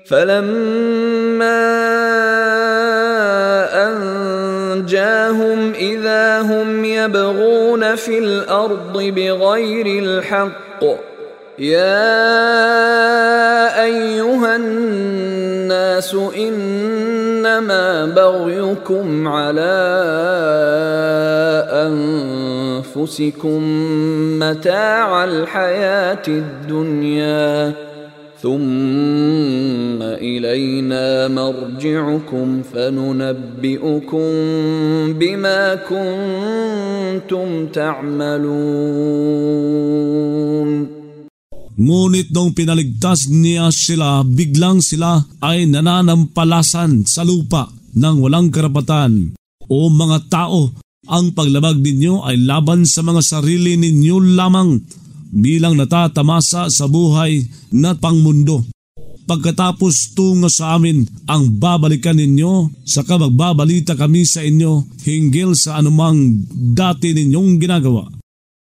فلما أنجاهم إذا هم يبغون في الأرض بغير الحق يا أيها الناس إنما بغيكم على أنفسكم متاع الحياة الدنيا ثم إلينا مرجعكم فننبئكم بما كنتم تعملون. Ngunit nung pinaligtas niya sila, biglang sila ay nananampalasan sa lupa ng walang karapatan. O mga tao, ang paglabag ninyo ay laban sa mga sarili ninyo lamang bilang natatamasa sa buhay na pangmundo. Pagkatapos tungo sa amin ang babalikan ninyo, saka magbabalita kami sa inyo hinggil sa anumang dati ninyong ginagawa.